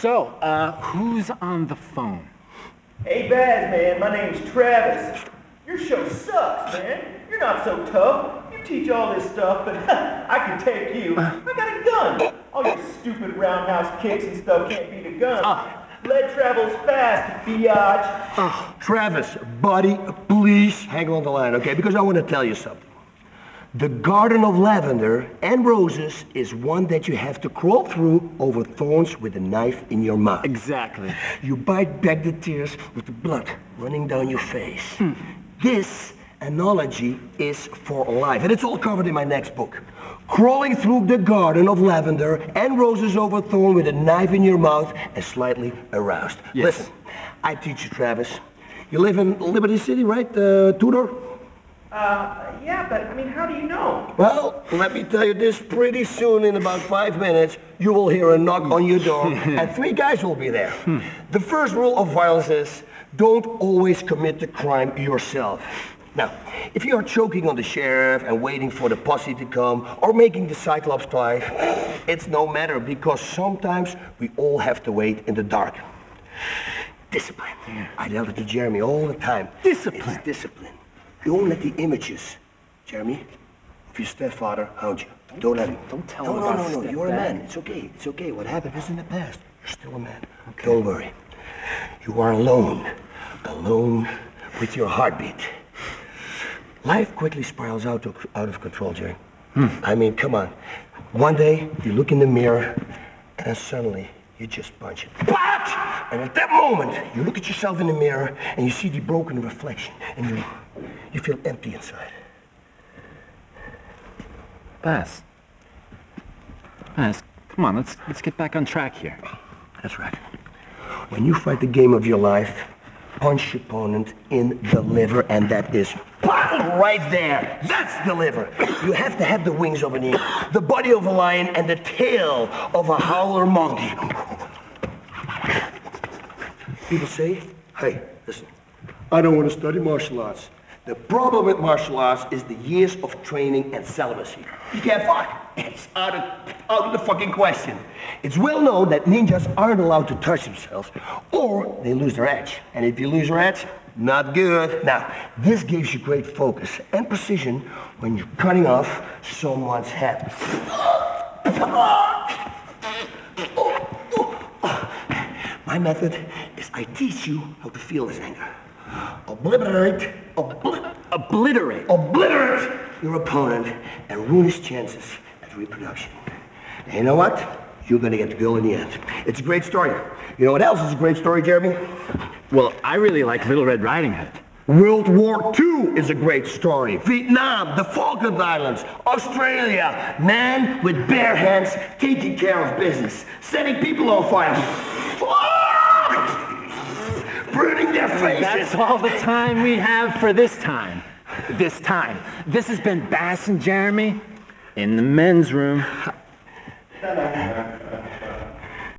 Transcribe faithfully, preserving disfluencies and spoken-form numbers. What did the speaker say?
So, uh, who's on the phone? Hey, Baz, man, my name's Travis. Your show sucks, man. You're not so tough. You teach all this stuff, but I can take you. I got a gun. All your stupid roundhouse kicks and stuff can't beat a gun. Uh. Lead travels fast, biatch. Oh, Travis, buddy, please hang on the line, okay? Because I want to tell you something. The Garden of Lavender and Roses is one that you have to crawl through over thorns with a knife in your mouth. Exactly. You bite back the tears with the blood running down your face. Hmm. This analogy is for life, and it's all covered in my next book. Crawling through the Garden of Lavender and Roses over thorn with a knife in your mouth and slightly aroused. Yes. Listen, I teach you, Travis. You live in Liberty City, right, uh, Tudor? Uh, yeah, but, I mean, how do you know? Well, let me tell you this, pretty soon, in about five minutes, you will hear a knock on your door, and three guys will be there. The first rule of violence is, don't always commit the crime yourself. Now, if you are choking on the sheriff and waiting for the posse to come, or making the Cyclops cry, it's no matter, because sometimes we all have to wait in the dark. Discipline. Yeah. I tell it to Jeremy all the time. Discipline. It's discipline. Don't let the images, Jeremy, of your stepfather hound you. Don't let him. Don't tell no, him no, about no, no, you're a stepdad. man. It's okay. It's okay. What happened is in the past. You're still a man. Okay. Don't worry. You are alone. Alone with your heartbeat. Life quickly spirals out of, out of control, Jerry. Hmm. I mean, come on. One day, you look in the mirror, and then suddenly, you just punch it. But! And at that moment, you look at yourself in the mirror, and you see the broken reflection, and you, you feel empty inside. Baz. Baz, come on, let's, let's get back on track here. That's right. When you fight the game of your life, punch your opponent in the liver, and that is right there. That's the liver. You have to have the wings of an eagle, the body of a lion, and the tail of a howler monkey. People say, hey, listen, I don't want to study martial arts. The problem with martial arts is the years of training and celibacy. You can't fight. It's out of, out of the fucking question. It's well known that ninjas aren't allowed to touch themselves, or they lose their edge. And if you lose your edge, not good. Now, this gives you great focus and precision when you're cutting off someone's head. My method is I teach you how to feel this anger. Obliterate, obli- Obliterate. obliterate your opponent and ruin his chances at reproduction. And you know what? You're gonna get the girl in the end. It's a great story. You know what else is a great story, Jeremy? Well, I really like Little Red Riding Hood. World War Two is a great story. Vietnam, the Falkland Islands, Australia. Man with bare hands taking care of business, setting people on fire. Burning their faces. That's all the time we have for this time. This time. This has been Baz and Jeremy in the men's room. No, no, no.